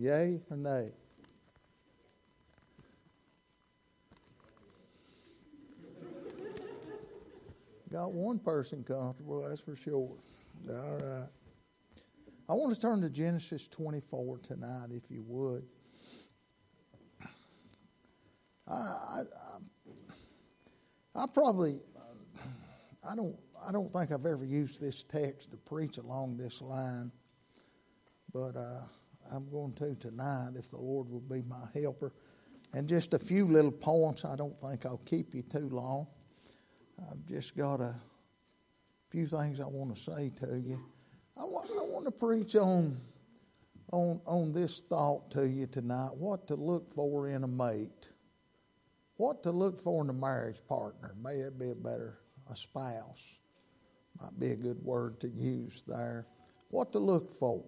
Yea or nay? Got one person comfortable, that's for sure. All right. I want to turn to Genesis 24 tonight, if you would. I don't think I've ever used this text to preach along this line, but I'm going to tonight if the Lord will be my helper. And just a few little points. I don't think I'll keep you too long. I've just got a few things I want to say to you. I want to preach on this thought to you tonight, what to look for in a mate. What to look for in a marriage partner. May it be a spouse. Might be a good word to use there. What to look for.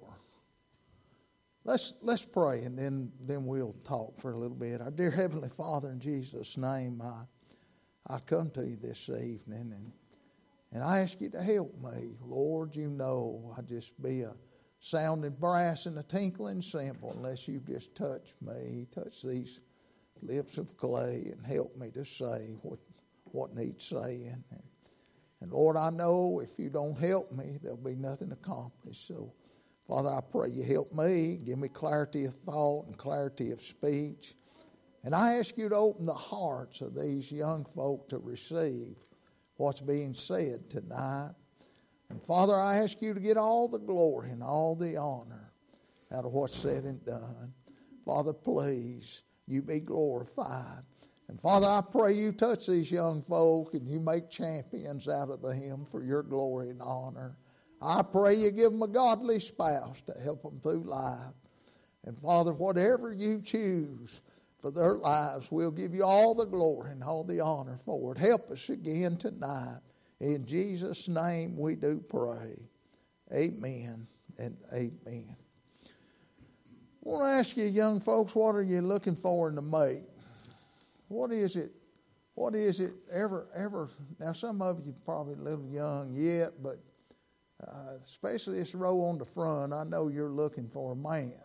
Let's pray and then we'll talk for a little bit. Our dear Heavenly Father, in Jesus' name, I come to you this evening and I ask you to help me. Lord, you know I just be a sounding brass and a tinkling cymbal unless you just touch me, touch these lips of clay and help me to say what needs saying. And Lord, I know if you don't help me, there'll be nothing accomplished. So, Father, I pray you help me, give me clarity of thought and clarity of speech. And I ask you to open the hearts of these young folk to receive what's being said tonight. And Father, I ask you to get all the glory and all the honor out of what's said and done. Father, please, you be glorified. And Father, I pray you touch these young folk and you make champions out of them for your glory and honor. I pray you give them a godly spouse to help them through life. And Father, whatever you choose for their lives, we'll give you all the glory and all the honor for it. Help us again tonight. In Jesus' name we do pray. Amen and amen. I want to ask you, young folks, what are you looking for in a mate? What is it ever? Now, some of you probably a little young yet, but especially this row on the front, I know you're looking for a man.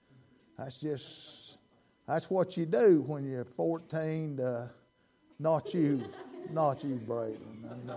That's what you do when you're 14. Not you, Braylon. I'm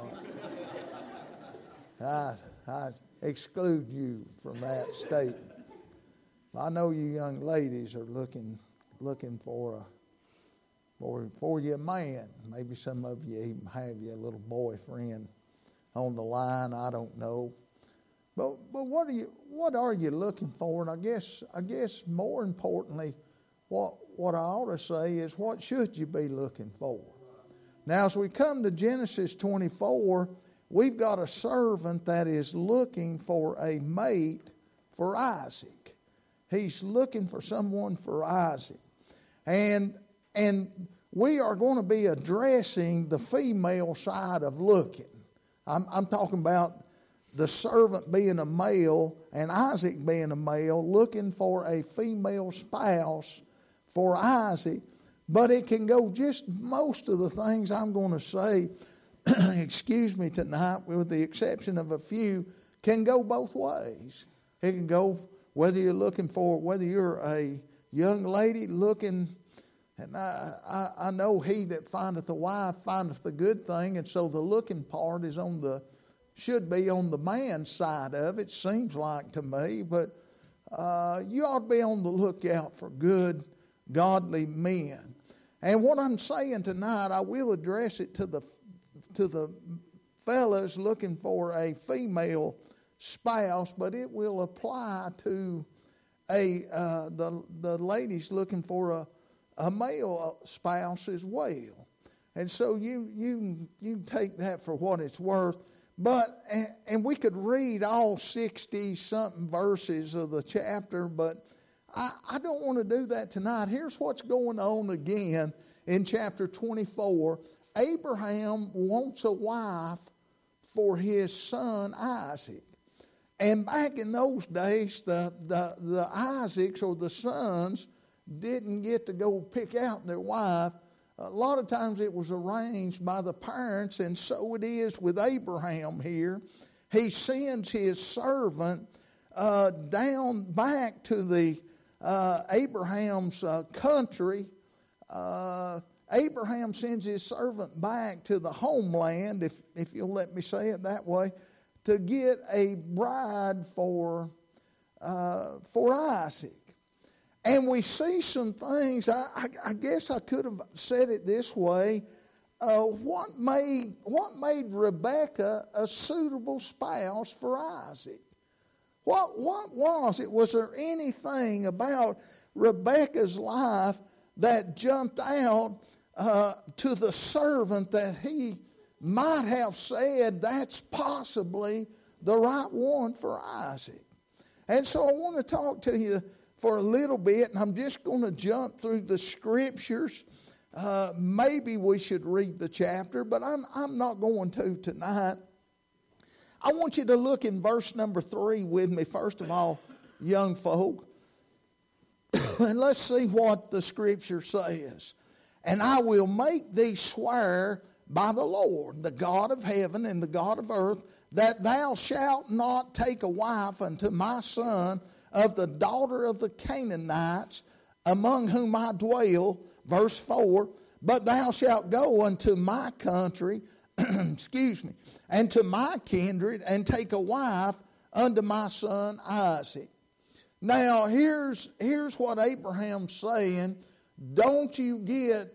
not. I exclude you from that statement. I know you young ladies are looking for you a man. Maybe some of you even have you a little boyfriend on the line. I don't know. But what are you looking for? And I guess more importantly, what I ought to say is, what should you be looking for? Now, as we come to Genesis 24, we've got a servant that is looking for a mate for Isaac. He's looking for someone for Isaac. And we are going to be addressing the female side of looking. I'm talking about the servant being a male and Isaac being a male, looking for a female spouse for Isaac. But it can go just most of the things I'm going to say, excuse me, tonight, with the exception of a few, can go both ways. It can go whether you're a young lady looking, and I know he that findeth a wife findeth the good thing, and so the looking part is should be on the man's side of it, seems like to me, but you ought to be on the lookout for good, godly men. And what I'm saying tonight, I will address it to the fellas looking for a female spouse, but it will apply to the ladies looking for a male spouse as well. And so you take that for what it's worth. But and we could read all 60-something verses of the chapter, but I don't want to do that tonight. Here's what's going on again in chapter 24. Abraham wants a wife for his son Isaac. And back in those days, the Isaacs or the sons didn't get to go pick out their wife. A lot of times it was arranged by the parents, and so it is with Abraham here. He sends his servant down back to the Abraham's country, Abraham sends his servant back to the homeland, if you'll let me say it that way, to get a bride for Isaac. And we see some things, I guess I could have said it this way. What made Rebekah a suitable spouse for Isaac? What was it? Was there anything about Rebekah's life that jumped out to the servant that he might have said that's possibly the right one for Isaac? And so I want to talk to you for a little bit, and I'm just going to jump through the scriptures. Maybe we should read the chapter, but I'm not going to tonight. I want you to look in verse number 3 with me, first of all, young folk. And let's see what the scripture says. And I will make thee swear by the Lord, the God of heaven and the God of earth, that thou shalt not take a wife unto my son of the daughter of the Canaanites, among whom I dwell, verse 4, but thou shalt go unto my country, and to my kindred, and take a wife unto my son Isaac. Now, here's what Abraham's saying. Don't you get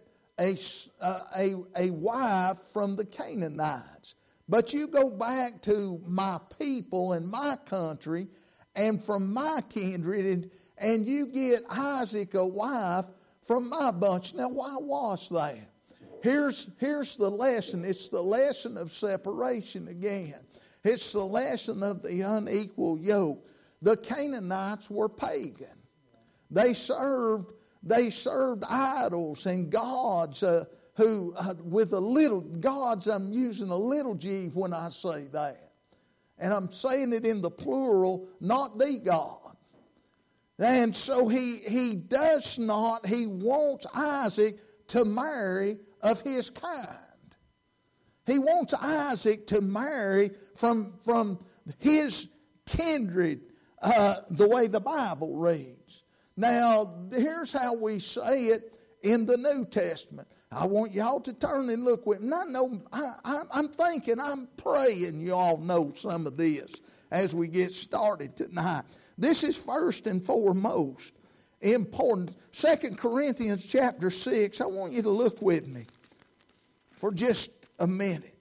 a wife from the Canaanites, but you go back to my people and my country, and from my kindred, and you get Isaac a wife from my bunch. Now, why was that? Here's the lesson. It's the lesson of separation again. It's the lesson of the unequal yoke. The Canaanites were pagan. They served idols and gods with a little gods. I'm using a little g when I say that, and I'm saying it in the plural, not the God. And so he wants Isaac to marry of his kind. He wants Isaac to marry from his kindred, the way the Bible reads. Now, here's how we say it in the New Testament. I want y'all to turn and look with me. I know, I'm thinking, I'm praying you all know some of this as we get started tonight. This is first and foremost important. 2 Corinthians chapter 6, I want you to look with me for just a minute.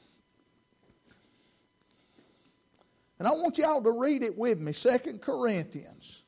And I want y'all to read it with me, 2 Corinthians.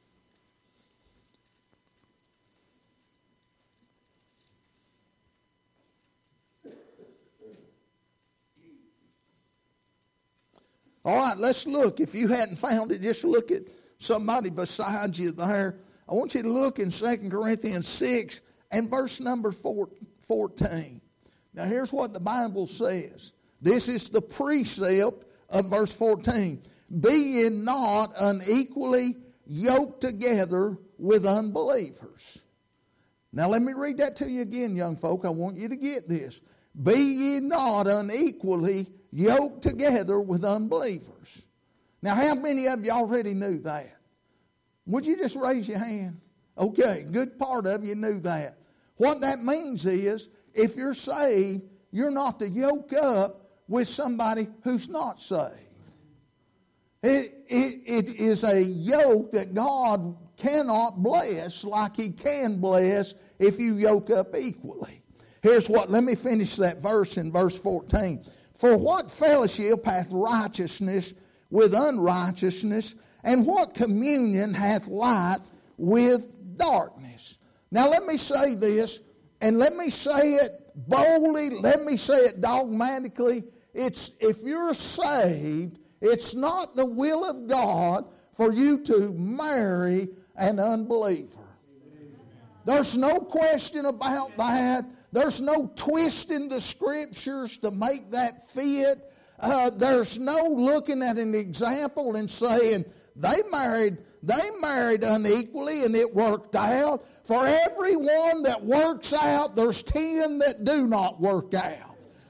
All right, let's look. If you hadn't found it, just look at somebody beside you there. I want you to look in 2 Corinthians 6 and verse number 14. Now, here's what the Bible says. This is the precept of verse 14. Be ye not unequally yoked together with unbelievers. Now, let me read that to you again, young folk. I want you to get this. Be ye not unequally yoked together with unbelievers. Now, how many of you already knew that? Would you just raise your hand? Okay, good part of you knew that. What that means is, if you're saved, you're not to yoke up with somebody who's not saved. It is a yoke that God cannot bless like He can bless if you yoke up equally. Here's what, let me finish that verse in verse 14. For what fellowship hath righteousness with unrighteousness, and what communion hath light with darkness? Now let me say this, and let me say it boldly, let me say it dogmatically. It's, if you're saved, it's not the will of God for you to marry an unbeliever. There's no question about that. There's no twisting the scriptures to make that fit. There's no looking at an example and saying they married unequally and it worked out. For every one that works out, there's 10 that do not work out.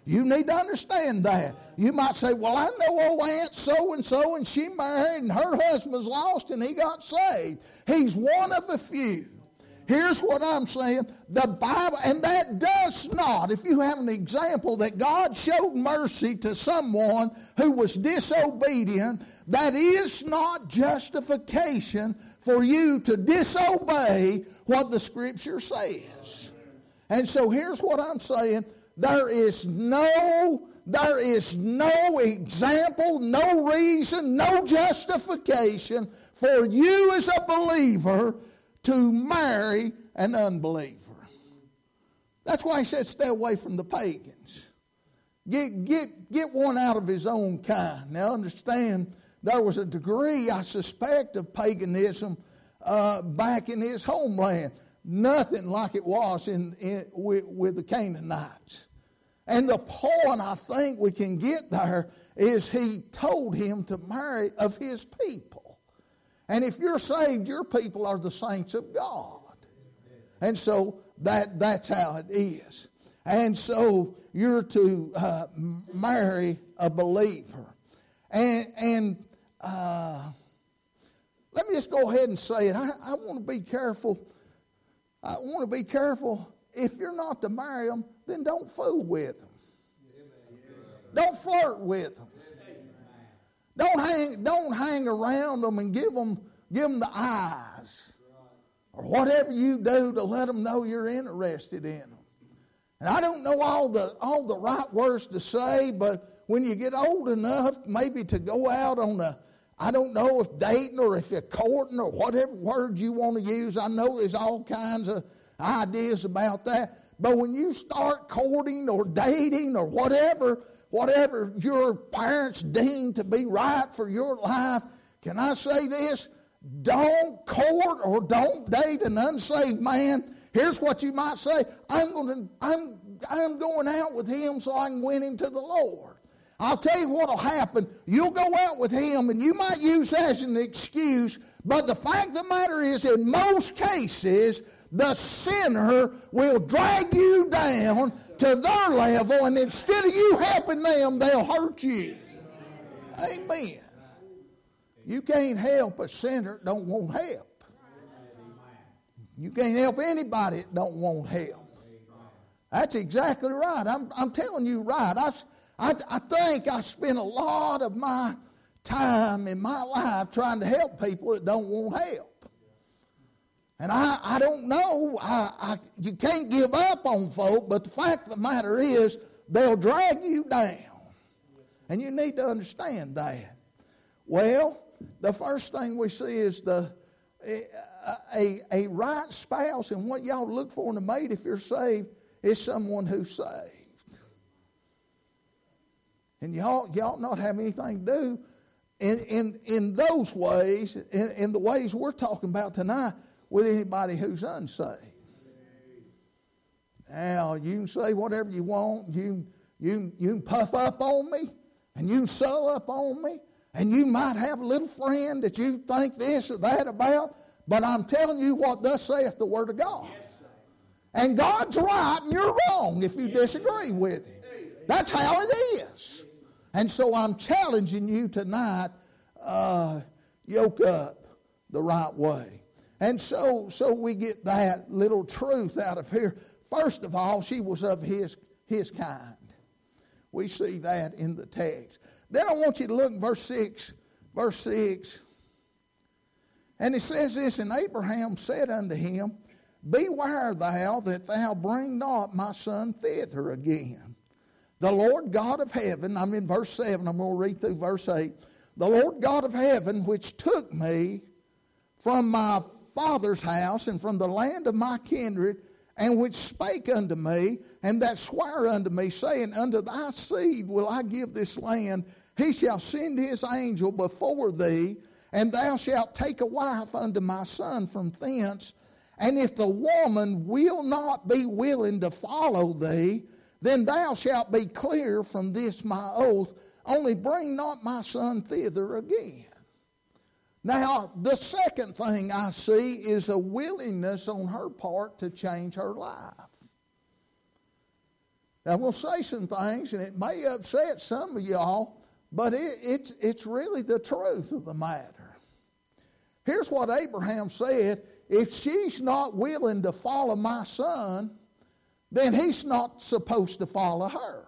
You need to understand that. You might say, well, I know old Aunt so-and-so, and she married, and her husband's lost, and he got saved. He's one of a few. Here's what I'm saying. The Bible, and that does not, if you have an example that God showed mercy to someone who was disobedient, that is not justification for you to disobey what the Scripture says. And so here's what I'm saying. There is no example, no reason, no justification for you as a believer to marry an unbeliever. That's why he said stay away from the pagans. Get one out of his own kind. Now understand, there was a degree, I suspect, of paganism back in his homeland. Nothing like it was with the Canaanites. And the point I think we can get there is he told him to marry of his people. And if you're saved, your people are the saints of God. And so that's how it is. And so you're to marry a believer. And let me just go ahead and say it. I want to be careful. I want to be careful. If you're not to marry them, then don't fool with them. Don't flirt with them. Don't hang around them and give them the eyes, or whatever you do to let them know you're interested in them. And I don't know all the right words to say, but when you get old enough, maybe to go out on I don't know if dating or if you're courting or whatever word you want to use. I know there's all kinds of ideas about that. But when you start courting or dating or whatever your parents deem to be right for your life, can I say this? Don't court or don't date an unsaved man. Here's what you might say. I'm going out with him so I can win him to the Lord. I'll tell you what will happen. You'll go out with him, and you might use that as an excuse, but the fact of the matter is, in most cases, the sinner will drag you down to their level, and instead of you helping them, they'll hurt you. Amen. You can't help a sinner that don't want help. You can't help anybody that don't want help. That's exactly right. I'm telling you right. I think I spent a lot of my time in my life trying to help people that don't want help. And I don't know. You can't give up on folk, but the fact of the matter is they'll drag you down. And you need to understand that. Well, the first thing we see is a right spouse, and what y'all look for in a mate if you're saved is someone who's saved. And y'all not have anything to do in those ways, in the ways we're talking about tonight, with anybody who's unsaved. Now, you can say whatever you want. You can puff up on me, and you can sew up on me, and you might have a little friend that you think this or that about, but I'm telling you what thus saith the Word of God. And God's right and you're wrong if you disagree with Him. That's how it is. And so I'm challenging you tonight, yoke up the right way. And so we get that little truth out of here. First of all, she was of his kind. We see that in the text. Then I want you to look at verse 6. Verse 6. And it says this, and Abraham said unto him, Beware thou that thou bring not my son thither again. The Lord God of heaven, I'm in verse 7, I'm going to read through verse 8. The Lord God of heaven, which took me from my father's house and from the land of my kindred, and which spake unto me, and that sware unto me, saying, Unto thy seed will I give this land. He shall send his angel before thee, and thou shalt take a wife unto my son from thence. And if the woman will not be willing to follow thee, then thou shalt be clear from this my oath. Only bring not my son thither again. Now, the second thing I see is a willingness on her part to change her life. Now, I'm going to say some things, and it may upset some of y'all, but it's really the truth of the matter. Here's what Abraham said: if she's not willing to follow my son, then he's not supposed to follow her.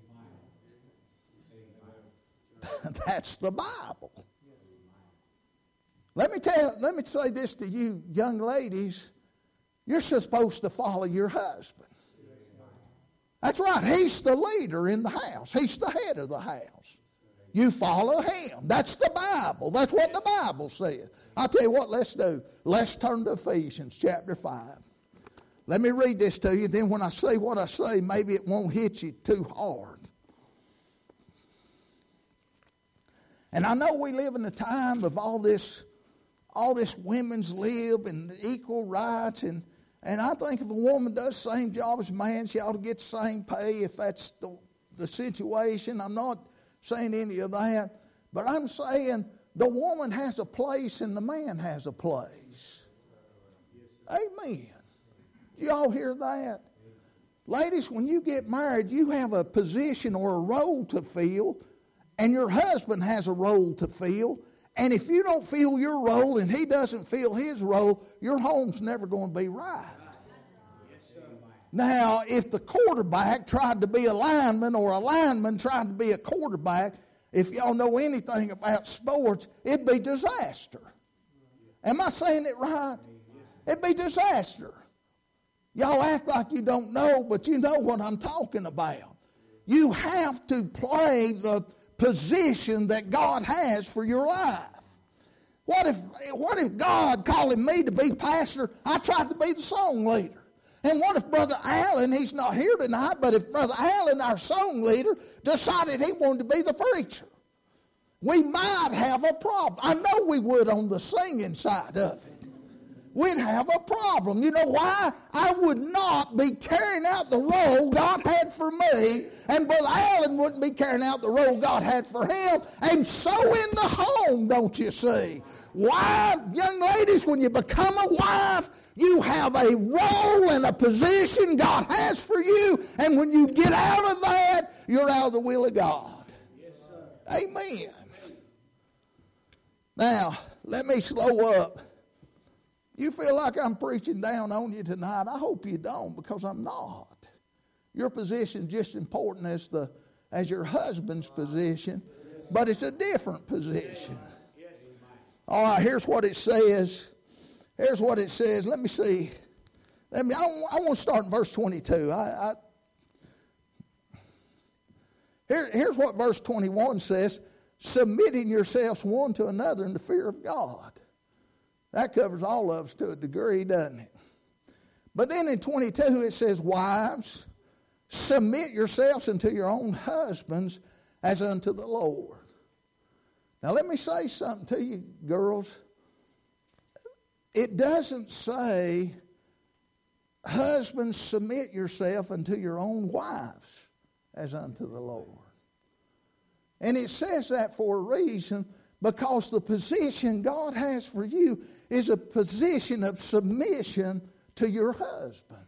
That's the Bible. Let me say this to you young ladies. You're supposed to follow your husband. That's right. He's the leader in the house. He's the head of the house. You follow him. That's the Bible. That's what the Bible says. I'll tell you what, let's do. Let's turn to Ephesians chapter 5. Let me read this to you. Then when I say what I say, maybe it won't hit you too hard. And I know we live in a time of all this women's lib and equal rights, and I think if a woman does the same job as a man, she ought to get the same pay if that's the situation. I'm not saying any of that, but I'm saying the woman has a place and the man has a place. Amen. You all hear that? Ladies, when you get married, you have a position or a role to fill, and your husband has a role to fill. And if you don't fill your role and he doesn't fill his role, your home's never going to be right. Now, if the quarterback tried to be a lineman or a lineman tried to be a quarterback, if y'all know anything about sports, it'd be disaster. Am I saying it right? It'd be disaster. Y'all act like you don't know, but you know what I'm talking about. You have to play the position that God has for your life. What if God calling me to be pastor, I tried to be the song leader? And what if Brother Allen, he's not here tonight, but if Brother Allen, our song leader, decided he wanted to be the preacher? We might have a problem. I know we would on the singing side of it. We'd have a problem. You know why? I would not be carrying out the role God had for me, and Brother Allen wouldn't be carrying out the role God had for him, and so in the home, don't you see? Wife, young ladies, when you become a wife, you have a role and a position God has for you, and when you get out of that, you're out of the will of God. Yes, amen. Now, let me slow up. You feel like I'm preaching down on you tonight. I hope you don't, because I'm not. Your position is just as important as your husband's position, but it's a different position. All right, here's what it says. Here's what it says. Let me see. I want to start in verse 22. Here's what verse 21 says. Submitting yourselves one to another in the fear of God. That covers all of us to a degree, doesn't it? But then in 22 it says, wives, submit yourselves unto your own husbands as unto the Lord. Now let me say something to you, girls. It doesn't say, husbands, submit yourself unto your own wives as unto the Lord. And it says that for a reason, because the position God has for you is a position of submission to your husband.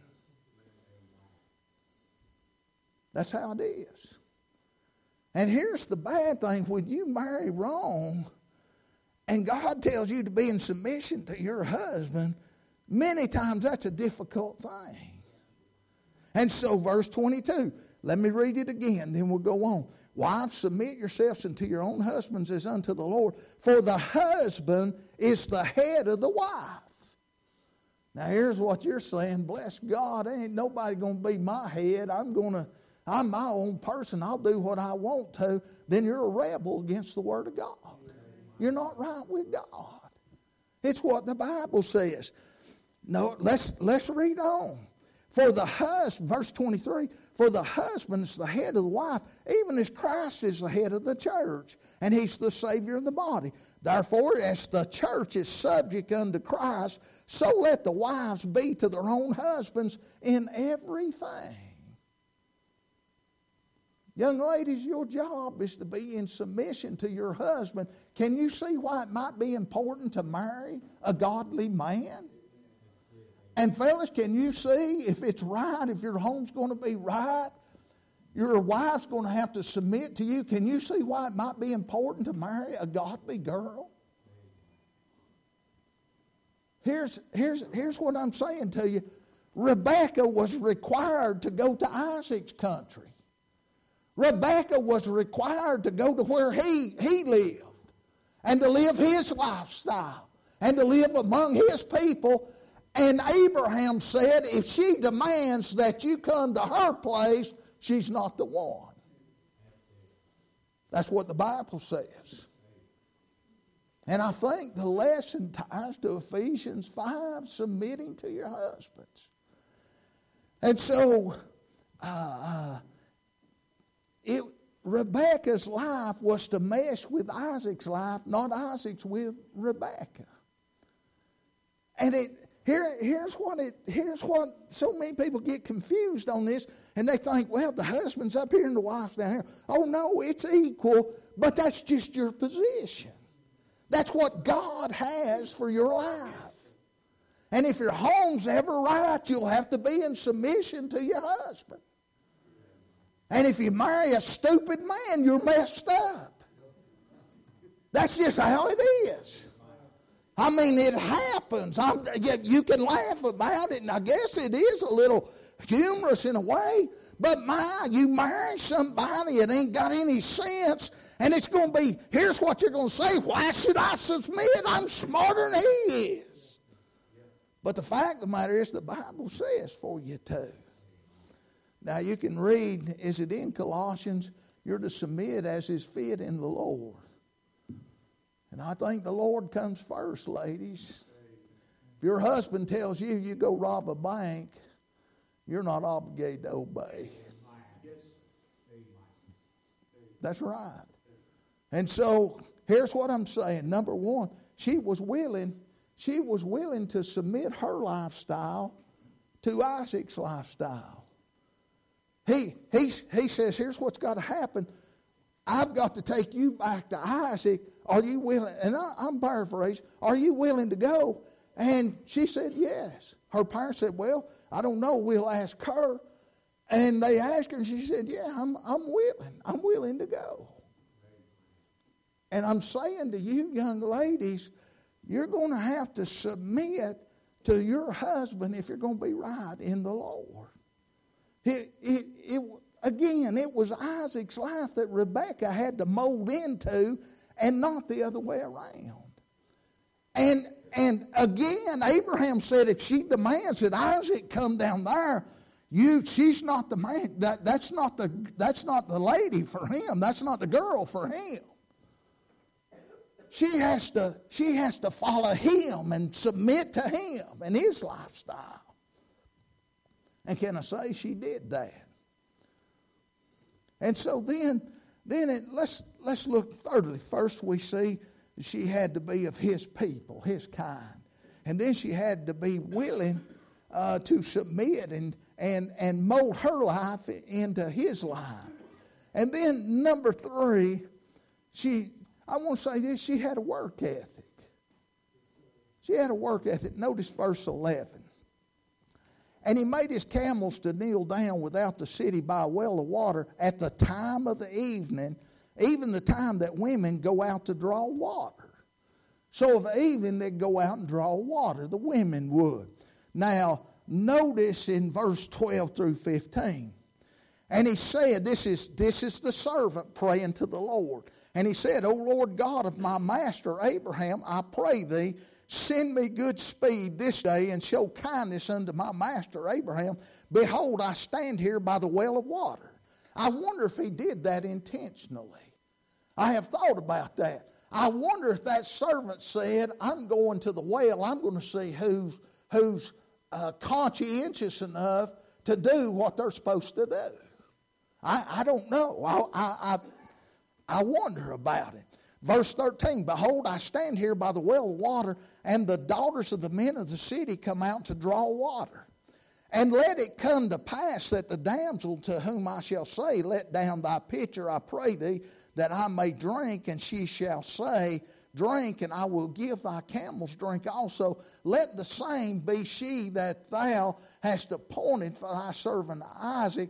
That's how it is. And here's the bad thing. When you marry wrong and God tells you to be in submission to your husband, many times that's a difficult thing. And so verse 22, let me read it again, then we'll go on. Wives, submit yourselves unto your own husbands as unto the Lord, for the husband is the head of the wife. Now here's what you're saying. Bless God, ain't nobody going to be my head. I'm my own person. I'll do what I want to. Then you're a rebel against the Word of God. You're not right with God. It's what the Bible says. No, let's read on. For the husband, verse 23, for the husband is the head of the wife, even as Christ is the head of the church, and he's the Savior of the body. Therefore, as the church is subject unto Christ, so let the wives be to their own husbands in everything. Young ladies, your job is to be in submission to your husband. Can you see why it might be important to marry a godly man? And fellas, can you see if it's right, if your home's going to be right? Your wife's going to have to submit to you. Can you see why it might be important to marry a godly girl? Here's what I'm saying to you. Rebekah was required to go to Isaac's country. Rebekah was required to go to where he lived and to live his lifestyle and to live among his people. And Abraham said, if she demands that you come to her place, she's not the one. That's what the Bible says. And I think the lesson ties to Ephesians 5, submitting to your husbands. And so, Rebekah's life was to mesh with Isaac's life, not Isaac's with Rebekah. And here's what so many people get confused on this, and they think, well, the husband's up here and the wife's down here. Oh no, it's equal, but that's just your position. That's what God has for your life. And if your home's ever right, you'll have to be in submission to your husband. And if you marry a stupid man, you're messed up. That's just how it is. I mean, it happens. You can laugh about it, and I guess it is a little humorous in a way. But you marry somebody that ain't got any sense, and it's going to be, here's what you're going to say, why should I submit? I'm smarter than he is. But the fact of the matter is the Bible says for you to. Now you can read, is it in Colossians? You're to submit as is fit in the Lord. And I think the Lord comes first, ladies. If your husband tells you you go rob a bank, you're not obligated to obey. That's right. And so here's what I'm saying. Number one, she was willing to submit her lifestyle to Isaac's lifestyle. He says, here's what's got to happen. I've got to take you back to Isaac. Are you willing? And I'm paraphrasing. Are you willing to go? And she said, yes. Her parents said, well, I don't know. We'll ask her. And they asked her, and she said, yeah, I'm willing. I'm willing to go. And I'm saying to you young ladies, you're going to have to submit to your husband if you're going to be right in the Lord. Again, it was Isaac's life that Rebekah had to mold into and not the other way around. And again, Abraham said if she demands that Isaac come down there, she's not the man. That's not the lady for him. That's not the girl for him. She has to follow him and submit to him and his lifestyle. And can I say she did that? And so then let's look thirdly. First we see she had to be of his people, his kind. And then she had to be willing to submit and mold her life into his life. And then number three, I want to say this, she had a work ethic. She had a work ethic. Notice verse 11. And he made his camels to kneel down without the city by a well of water at the time of the evening, even the time that women go out to draw water. So of the evening they'd go out and draw water. The women would. Now, notice in verse 12 through 15. And he said, this is the servant praying to the Lord. And he said, O Lord God of my master Abraham, I pray thee, send me good speed this day and show kindness unto my master Abraham. Behold, I stand here by the well of water. I wonder if he did that intentionally. I have thought about that. I wonder if that servant said, I'm going to the well. I'm going to see who's conscientious enough to do what they're supposed to do. I don't know. I wonder about it. Verse 13, behold, I stand here by the well of water, and the daughters of the men of the city come out to draw water. And let it come to pass that the damsel to whom I shall say, let down thy pitcher, I pray thee, that I may drink, and she shall say, drink, and I will give thy camels drink also. Let the same be she that thou hast appointed for thy servant Isaac.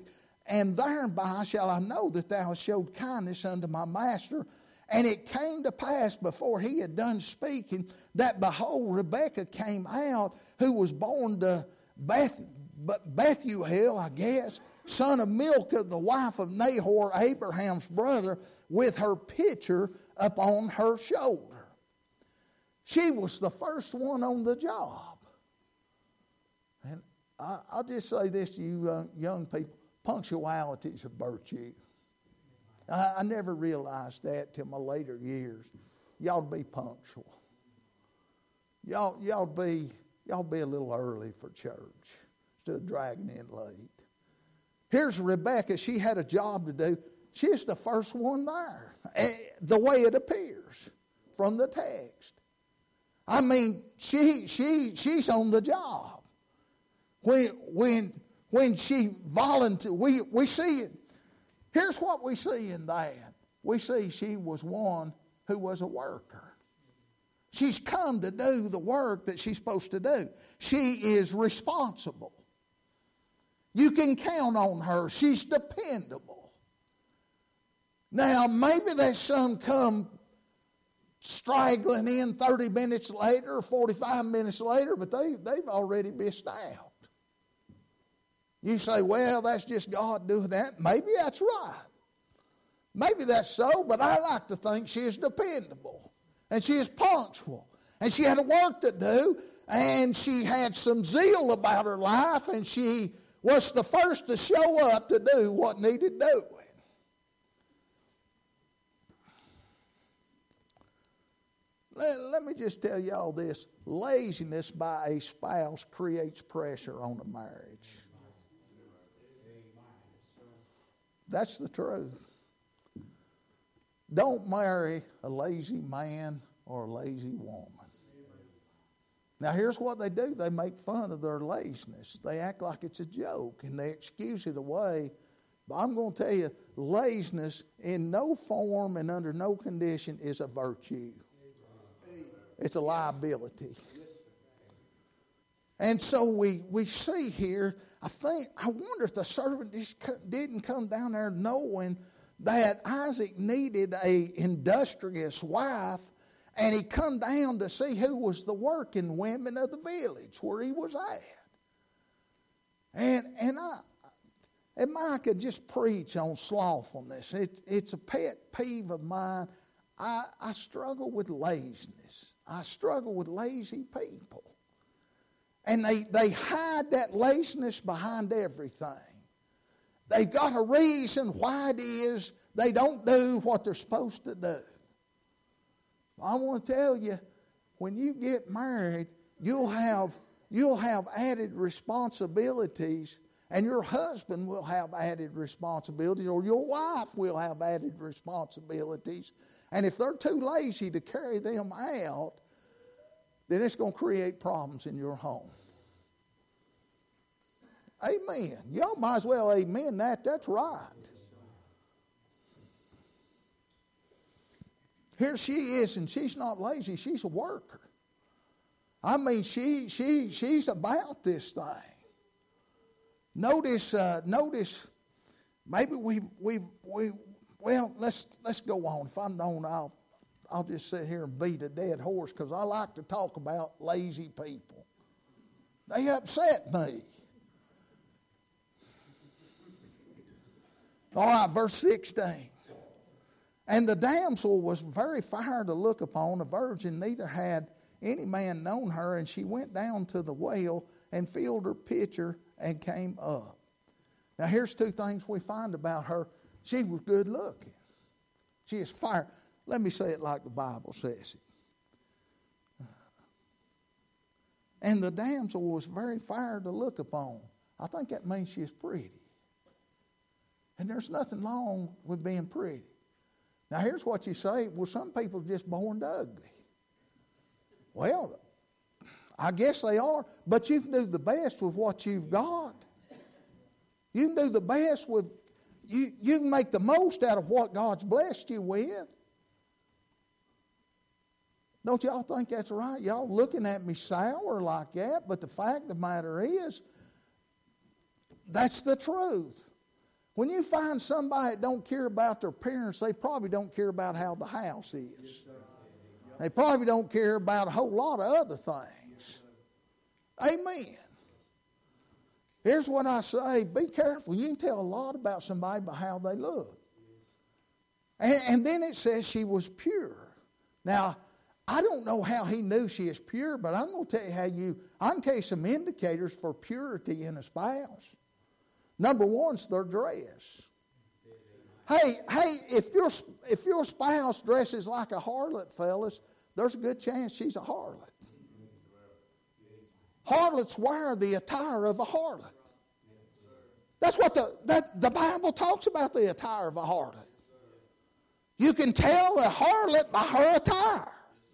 and thereby shall I know that thou hast showed kindness unto my master. And it came to pass before he had done speaking that, behold, Rebekah came out, who was born to Bethuel, I guess, son of Milcah, the wife of Nahor, Abraham's brother, with her pitcher upon her shoulder. She was the first one on the job. And I'll just say this to you young people. Punctuality is a virtue. I never realized that till my later years. Y'all be punctual. Y'all be a little early for church instead of dragging in late. Here's Rebekah. She had a job to do. She's the first one there, the way it appears from the text. I mean, she's on the job. When she volunteered, we see it. Here's what we see in that. We see she was one who was a worker. She's come to do the work that she's supposed to do. She is responsible. You can count on her. She's dependable. Now, maybe that some come straggling in 30 minutes later or 45 minutes later, but they've already missed out. You say, well, that's just God doing that. Maybe that's right. Maybe that's so, but I like to think she is dependable. And she is punctual. And she had a work to do. And she had some zeal about her life. And she was the first to show up to do what needed doing. Let me just tell y'all this. Laziness by a spouse creates pressure on a marriage. That's the truth. Don't marry a lazy man or a lazy woman. Now, here's what they do. They make fun of their laziness. They act like it's a joke, and they excuse it away. But I'm going to tell you, laziness in no form and under no condition is a virtue. It's a liability. And so we see here, I wonder if the servant just didn't come down there knowing that Isaac needed an industrious wife, and he come down to see who was the working women of the village where he was at. And I could just preach on slothfulness. It's a pet peeve of mine. I struggle with laziness. I struggle with lazy people. And they hide that laziness behind everything. They've got a reason why it is they don't do what they're supposed to do. I want to tell you, when you get married, you'll have added responsibilities, and your husband will have added responsibilities, or your wife will have added responsibilities. And if they're too lazy to carry them out, then it's going to create problems in your home. Amen. Y'all might as well amen that. That's right. Here she is, and she's not lazy. She's a worker. I mean, she's about this thing. Notice. Maybe well, let's go on. If I'm known, I'll just sit here and beat a dead horse because I like to talk about lazy people. They upset me. All right, verse 16. And the damsel was very fair to look upon, a virgin, neither had any man known her, and she went down to the well and filled her pitcher and came up. Now here's two things we find about her. She was good looking. She is fair. Let me say it like the Bible says it. And the damsel was very fair to look upon. I think that means she is pretty. And there's nothing wrong with being pretty. Now here's what you say, well, some people are just born ugly. Well, I guess they are, but you can do the best with what you've got. You can do the best with, you can make the most out of what God's blessed you with. Don't y'all think that's right? Y'all looking at me sour like that, but the fact of the matter is, that's the truth. When you find somebody that don't care about their parents, they probably don't care about how the house is. They probably don't care about a whole lot of other things. Amen. Here's what I say. Be careful. You can tell a lot about somebody by how they look. And then it says she was pure. Now, I don't know how he knew she is pure, but I'm going to tell you I can tell you some indicators for purity in a spouse. Number one is their dress. Hey, if your spouse dresses like a harlot, fellas, there's a good chance she's a harlot. Harlots wear the attire of a harlot. That's what the Bible talks about, the attire of a harlot. You can tell a harlot by her attire.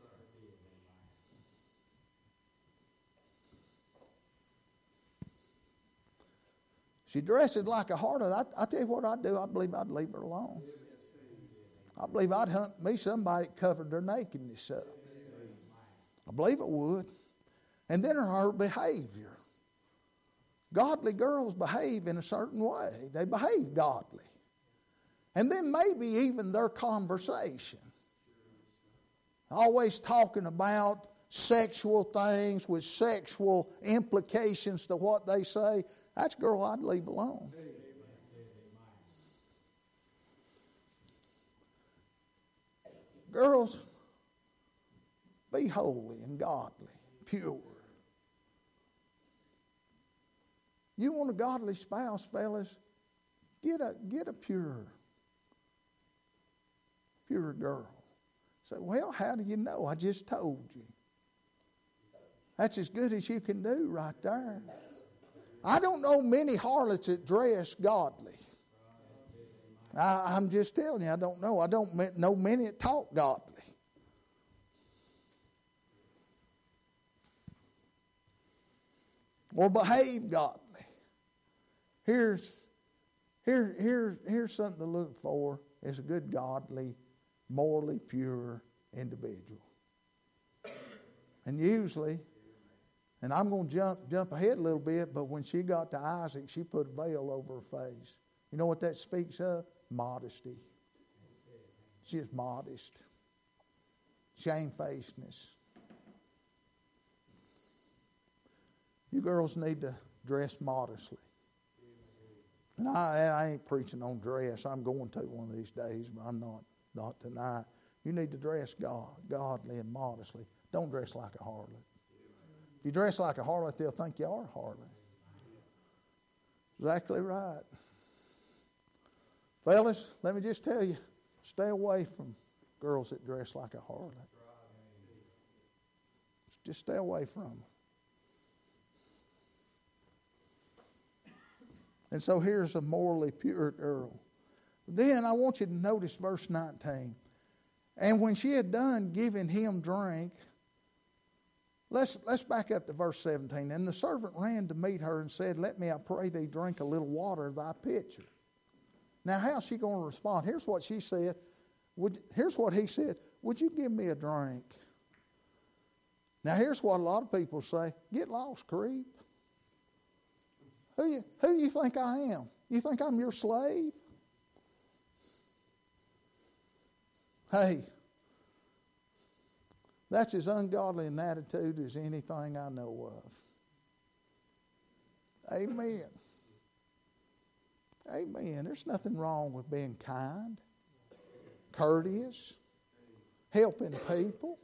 She dresses like a harlot. I tell you what I'd do. I believe I'd leave her alone. I believe I'd hunt me somebody that covered their nakedness up. I believe it would. And then her behavior. Godly girls behave in a certain way. They behave godly. And then maybe even their conversation. Always talking about sexual things with sexual implications to what they say. That's a girl I'd leave alone. Girls, be holy and godly, pure. You want a godly spouse, fellas? Get a pure girl. Say, well, how do you know? I just told you. That's as good as you can do right there. I don't know many harlots that dress godly. I'm just telling you, I don't know. I don't know many that talk godly. Or behave godly. Here's something to look for is a good, godly, morally pure individual. And usually, and I'm going to jump ahead a little bit, but when she got to Isaac, she put a veil over her face. You know what that speaks of? Modesty. She is modest. Shamefacedness. You girls need to dress modestly. And I ain't preaching on dress. I'm going to one of these days, but I'm not tonight. You need to dress godly and modestly. Don't dress like a harlot. If you dress like a harlot, they'll think you are a harlot. Exactly right. Fellas, let me just tell you, stay away from girls that dress like a harlot. Just stay away from them. And so here's a morally pure girl. Then I want you to notice verse 19. And when she had done giving him drink, let's back up to verse 17. And the servant ran to meet her and said, let me, I pray thee, drink a little water of thy pitcher. Now, how's she going to respond? Here's what she said. Here's what he said. Would you give me a drink? Now, here's what a lot of people say. Get lost, creep. Who do you think I am? You think I'm your slave? Hey, that's as ungodly an attitude as anything I know of. Amen. Amen. There's nothing wrong with being kind, courteous, helping people.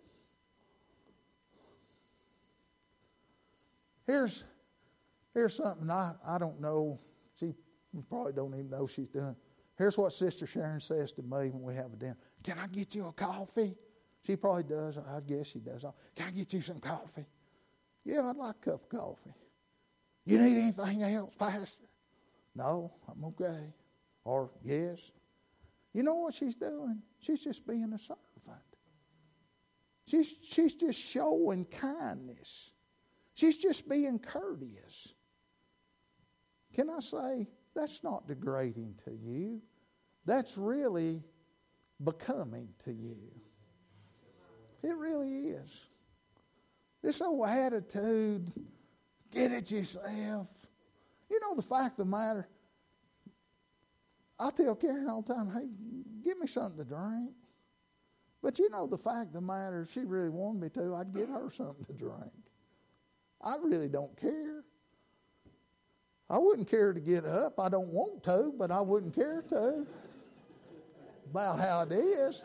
Here's something I don't know. She probably don't even know she's doing. Here's what Sister Sharon says to me when we have a dinner. Can I get you a coffee? She probably does. I guess she does. Can I get you some coffee? Yeah, I'd like a cup of coffee. You need anything else, Pastor? No, I'm okay. Or yes. You know what she's doing? She's just being a servant. She's just showing kindness. She's just being courteous. Can I say, that's not degrading to you. That's really becoming to you. It really is. This old attitude, get it yourself. You know the fact of the matter, I tell Karen all the time, hey, give me something to drink. But you know the fact of the matter, if she really wanted me to, I'd get her something to drink. I really don't care. I wouldn't care to get up. I don't want to, but I wouldn't care to. About how it is.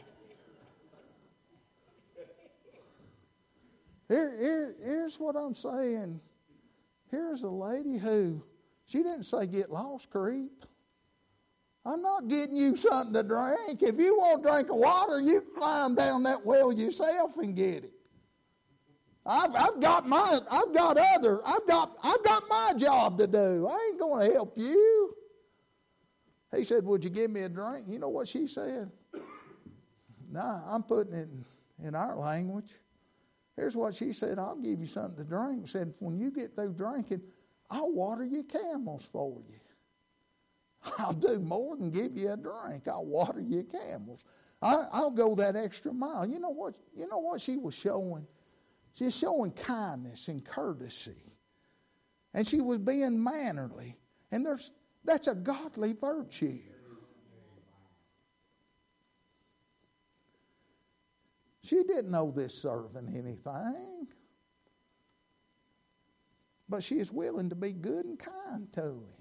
Here's what I'm saying. Here's a lady who, she didn't say get lost, creep. I'm not getting you something to drink. If you want a drink of water, you climb down that well yourself and get it. I've got my job to do. I ain't going to help you. He said, would you give me a drink? You know what she said? Nah, I'm putting it in our language. Here's what she said, I'll give you something to drink. She said, when you get through drinking, I'll water your camels for you. I'll do more than give you a drink. I'll water your camels. I'll go that extra mile. You know what she was showing? She's showing kindness and courtesy. And she was being mannerly. And that's a godly virtue. She didn't know this servant anything. But she is willing to be good and kind to him.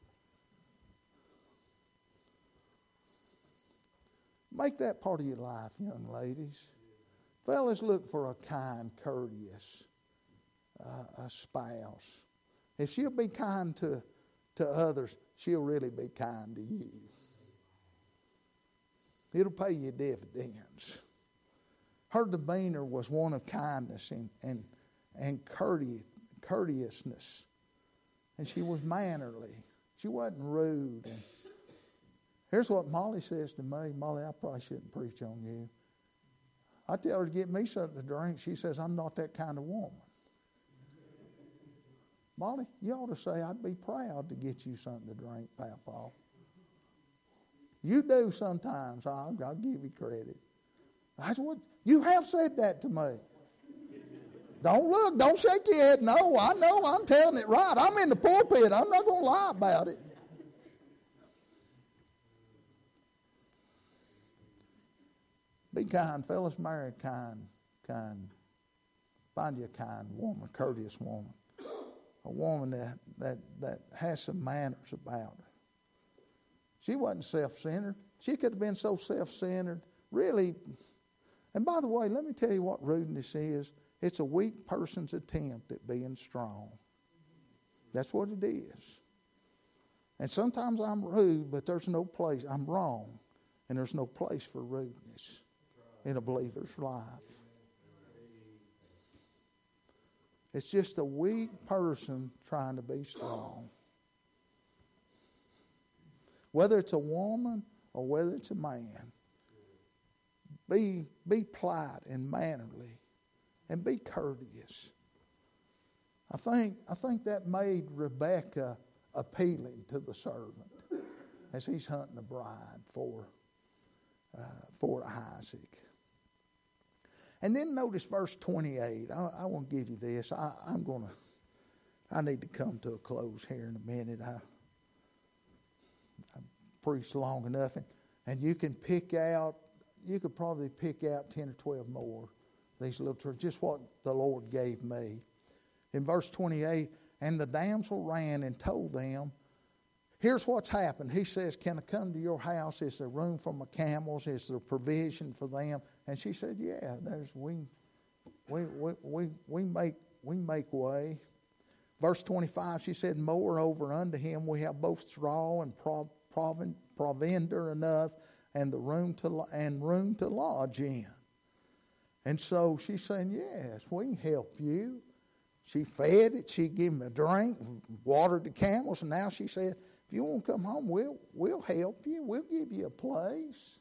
Make that part of your life, young ladies. Fellas, look for a kind, courteous a spouse. If she'll be kind to others, she'll really be kind to you. It'll pay you dividends. Her demeanor was one of kindness and courteousness. And she was mannerly. She wasn't rude. And here's what Molly says to me. Molly, I probably shouldn't preach on you. I tell her to get me something to drink. She says, I'm not that kind of woman. Molly, you ought to say, I'd be proud to get you something to drink, Papa. You do sometimes. I'll give you credit. That's what you have said that to me. Don't shake your head. No, I know, I'm telling it right. I'm in the pulpit. I'm not going to lie about it. Be kind, fellas. Marry kind. Find you a kind woman, a courteous woman. A woman that has some manners about her. She wasn't self-centered. She could have been so self-centered. Really, and by the way, let me tell you what rudeness is. It's a weak person's attempt at being strong. That's what it is. And sometimes I'm rude, but there's no place. I'm wrong. And there's no place for rudeness in a believer's life. It's just a weak person trying to be strong. Whether it's a woman or whether it's a man, be polite and mannerly and be courteous. I think that made Rebekah appealing to the servant as he's hunting a bride for Isaac. And then notice verse 28. I want to give you this. I need to come to a close here in a minute. I preached long enough, and you could probably pick out 10 or 12 more. These little truths, just what the Lord gave me. In verse 28, and the damsel ran and told them, here's what's happened. He says, can I come to your house? Is there room for my camels? Is there provision for them? And she said, yeah, we make way. Verse 25, she said, moreover unto him we have both straw and provender enough, and the room to lodge in. And so she's saying, yes, we can help you. She fed it. She gave him a drink, watered the camels, and now she said, if you want to come home, we'll help you. We'll give you a place.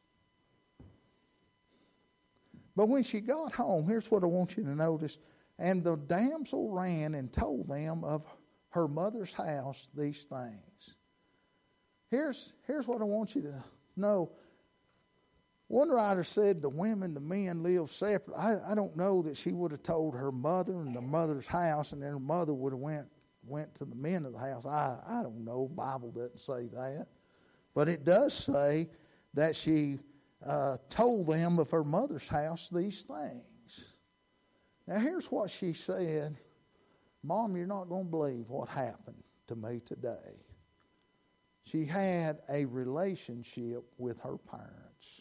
But when she got home, here's what I want you to notice. And the damsel ran and told them of her mother's house these things. Here's what I want you to know. One writer said the men live separate. I don't know that she would have told her mother and the mother's house, and then her mother would have went to the men of the house. I don't know. The Bible doesn't say that. But it does say that she told them of her mother's house these things. Now here's what she said. Mom, you're not going to believe what happened to me today. She had a relationship with her parents.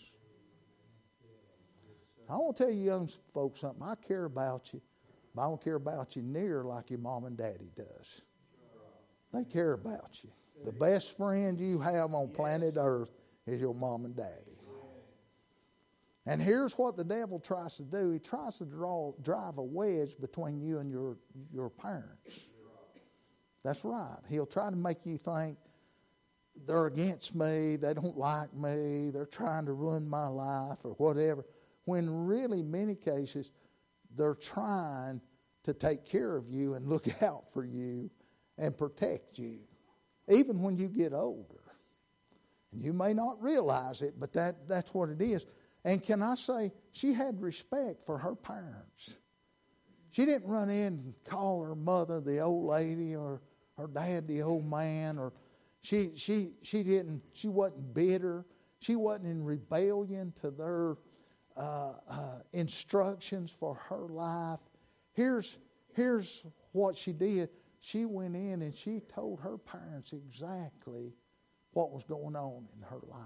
I want to tell you young folks something. I care about you, but I don't care about you near like your mom and daddy does. They care about you. The best friend you have on planet Earth is your mom and daddy. And here's what the devil tries to do. He tries to drive a wedge between you and your parents. That's right. He'll try to make you think they're against me, they don't like me, they're trying to ruin my life or whatever. When really, many cases, they're trying to take care of you and look out for you and protect you, even when you get older. And you may not realize it, but that's what it is. And can I say, she had respect for her parents. She didn't run in and call her mother the old lady or her dad the old man, or she wasn't bitter. She wasn't in rebellion to their instructions for her life. Here's what she did. She went in and she told her parents exactly what was going on in her life.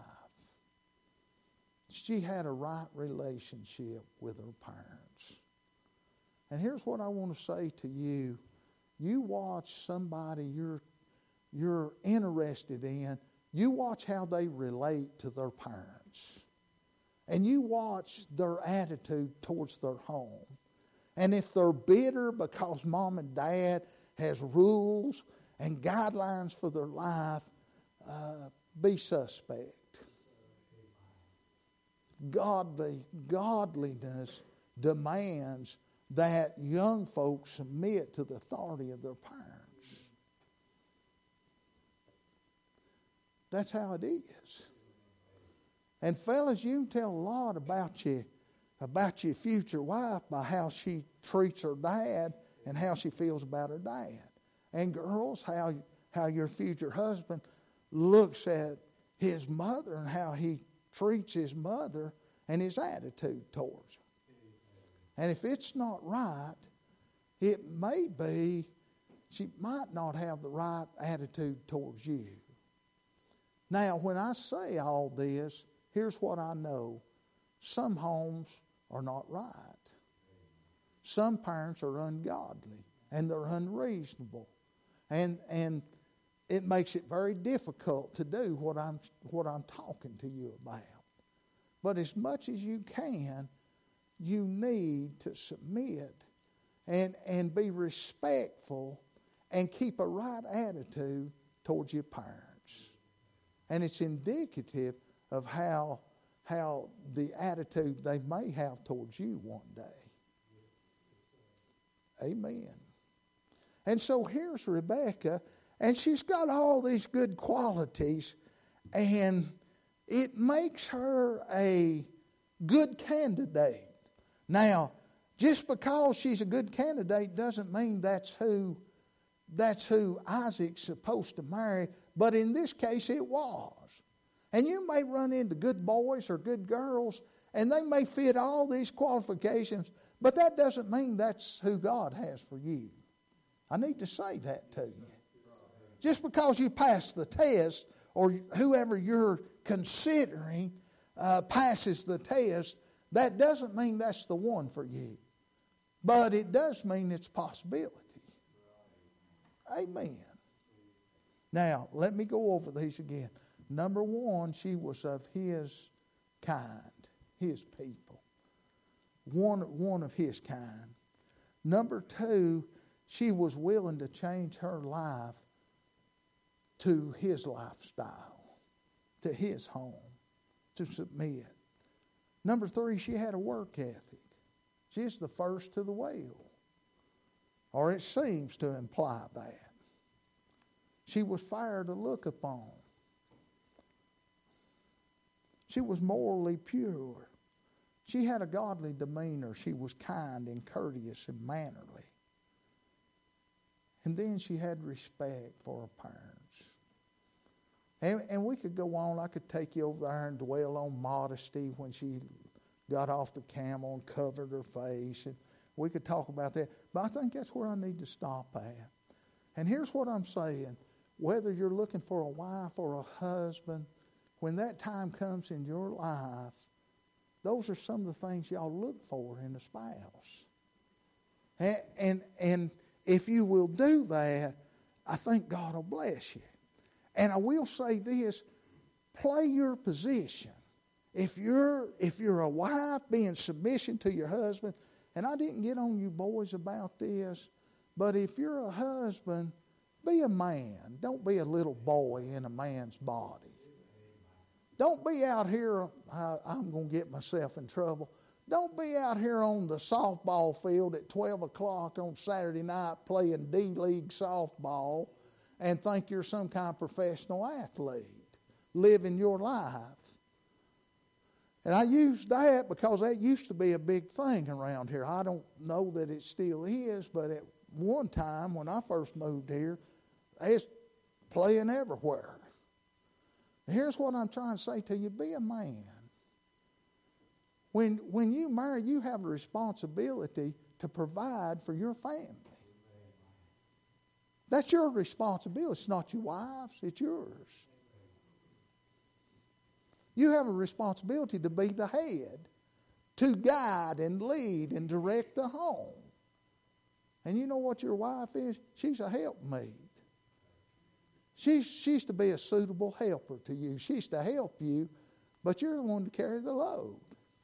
She had a right relationship with her parents. And here's what I want to say to you. You watch somebody you're interested in. You watch how they relate to their parents. And you watch their attitude towards their home. And if they're bitter because mom and dad has rules and guidelines for their life, be suspect. Godliness demands that young folks submit to the authority of their parents. That's how it is. And fellas, you can tell a lot about your future wife by how she treats her dad and how she feels about her dad. And girls, how your future husband looks at his mother and how he treats his mother and his attitude towards her. And if it's not right, it may be she might not have the right attitude towards you. Now, when I say all this, here's what I know. Some homes are not right. Some parents are ungodly and they're unreasonable. And it makes it very difficult to do what I'm talking to you about. But as much as you can, you need to submit and be respectful and keep a right attitude towards your parents. And it's indicative of how the attitude they may have towards you one day. Amen. And so here's Rebecca, and she's got all these good qualities, and it makes her a good candidate. Now, just because she's a good candidate doesn't mean that's who Isaac's supposed to marry, but in this case it was. And you may run into good boys or good girls, and they may fit all these qualifications, but that doesn't mean that's who God has for you. I need to say that to you. Just because you pass the test, or whoever you're considering passes the test, that doesn't mean that's the one for you. But it does mean it's a possibility. Amen. Now, let me go over these again. Number one, she was of his kind, his people. One of his kind. Number two, she was willing to change her life to his lifestyle, to his home, to submit. Number three, she had a work ethic. She's the first to the wheel, or it seems to imply that. She was fair to look upon. She was morally pure. She had a godly demeanor. She was kind and courteous and mannerly. And then she had respect for her parents. And we could go on. I could take you over there and dwell on modesty when she got off the camel and covered her face. And we could talk about that. But I think that's where I need to stop at. And here's what I'm saying. Whether you're looking for a wife or a husband, when that time comes in your life, those are some of the things y'all look for in a spouse. And if you will do that, I think God will bless you. And I will say this, play your position. If you're a wife, be in submission to your husband, and I didn't get on you boys about this, but if you're a husband, be a man. Don't be a little boy in a man's body. Don't be out here, I'm going to get myself in trouble. Don't be out here on the softball field at 12 o'clock on Saturday night playing D-League softball and think you're some kind of professional athlete living your life. And I use that because that used to be a big thing around here. I don't know that it still is, but at one time when I first moved here, they was playing everywhere. Here's what I'm trying to say to you. Be a man. When you marry, you have a responsibility to provide for your family. That's your responsibility. It's not your wife's, it's yours. You have a responsibility to be the head, to guide and lead and direct the home. And you know what your wife is? She's a helpmate. She's to be a suitable helper to you. She's to help you, but you're the one to carry the load.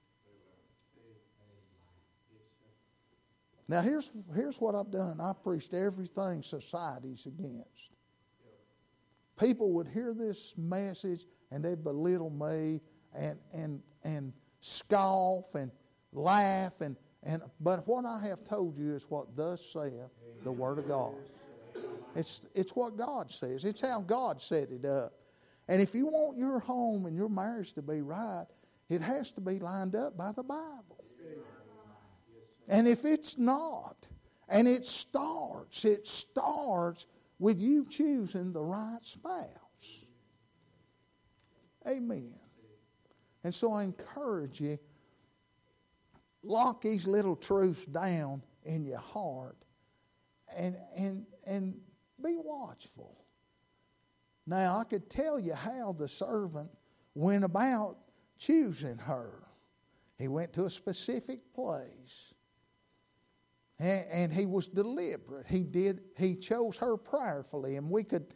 Now here's what I've done. I've preached everything society's against. People would hear this message and they'd belittle me and scoff and laugh but what I have told you is what thus saith the Word of God. It's what God says. It's how God set it up. And if you want your home and your marriage to be right, it has to be lined up by the Bible. And if it's not, and it starts with you choosing the right spouse. Amen. And so I encourage you, lock these little truths down in your heart and be watchful. Now, I could tell you how the servant went about choosing her. He went to a specific place. And he was deliberate. He chose her prayerfully. And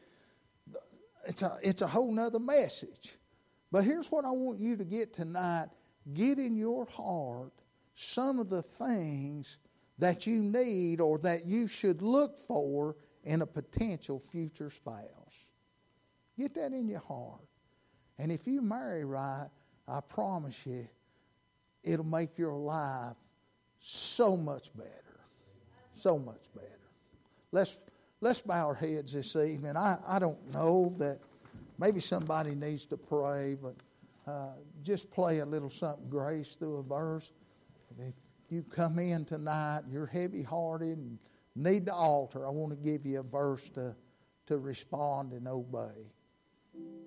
it's a whole nother message. But here's what I want you to get tonight. Get in your heart some of the things that you need or that you should look for in a potential future spouse. Get that in your heart. And if you marry right, I promise you, it'll make your life so much better. So much better. Let's bow our heads this evening. I don't know that maybe somebody needs to pray, but just play a little something, Grace, through a verse. If you come in tonight and you're heavy-hearted and need the altar, I want to give you a verse to respond and obey.